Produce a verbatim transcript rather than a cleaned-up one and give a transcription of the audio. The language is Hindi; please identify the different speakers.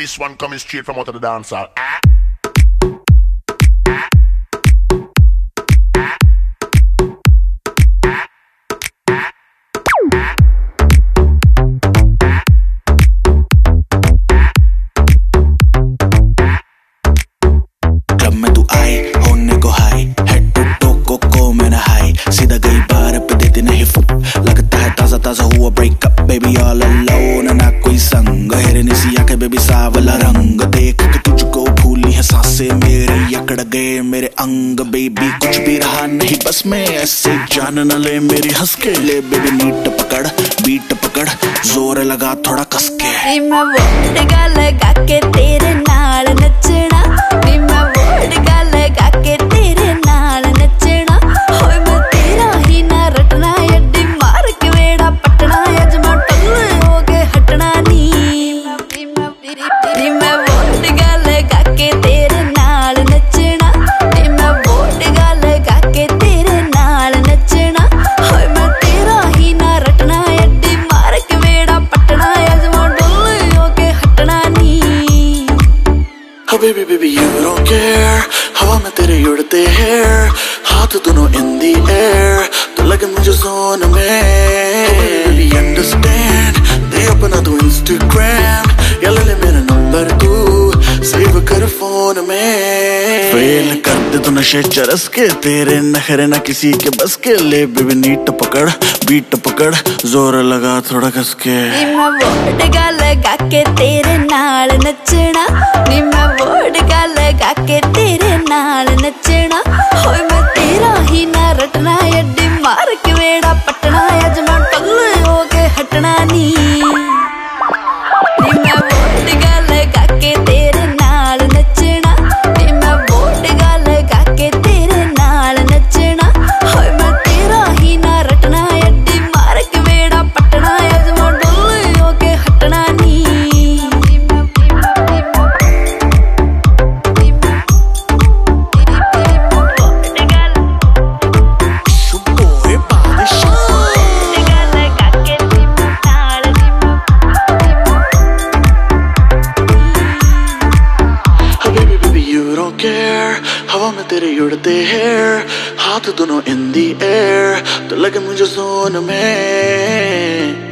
Speaker 1: This one coming straight from out of the dance hall. Ah.
Speaker 2: Club में तू आई होने को हाई हेड टू टो को को मैंने हाई सीधा गई बार पे देती नहीं फुट लगता है ताजा ताजा हुआ ब्रेकअप बेबी ऑल अलोन ना कोई संग हेरनी सी आंखें बेबी सावला रंग देख के तुझको भूली है सांसें मेरी अकड़ गए मेरे अंग बेबी कुछ भी रहा नहीं बस मैं ऐसे जान न ले मेरी हंस के ले बेबी नीट पकड़ बीट पकड़ जोर लगा थोड़ा कस के
Speaker 3: मैं वोडका लगा के तेरे नाल नचना मैं वोडका लगा के तेरे नाल नचना होए मैं तेरा ही ना रटना अड्डी मार के वेड़ा पटना अजमा टल्ले हो के हटना नी मैं वोडका लगा के तेरे नाल नचना मैं वोडका लगा के तेरे नाल नचना होए मैं तेरा ही ना रटना अड्डी मार के वेड़ा पटना अजमा टल्ले हो के हटना नी
Speaker 2: Oh baby baby you don't care हवा में तेरे उड़ते hair हाथ दोनों in the air तो लगे मुझे जोन में Oh baby baby understand दे अपना तू Instagram या ले ले मेरा नंबर तू सेव कर फोन में फेल कर दे तू नशे चरस के तेरे नखरे ना किसी के बस के ले बेबी नीट पकड़ बीट पकड़ जोर लगा थोड़ा कस के
Speaker 3: मैं वोडका लगा के तेरे नाल नचना नी मैं वोडका लगा के तेरे नाल नचना होए मैं तेरा ही ना रटना अड्डी मार के वेड़ा पटना अजमा टल्ले हो के हटना नी मैं वोडका लगा के तेरे नाल नचना नी मैं वोडका लगा के तेरे नाल नचना होए मैं तेरा ही ना रटना अड्डी मार के वेड़ा पटना अजमा टल्ले हो के हटना नी
Speaker 2: हवा में तेरे उड़ते hair हाथ दोनों in the air तो लगे मुझे जोन में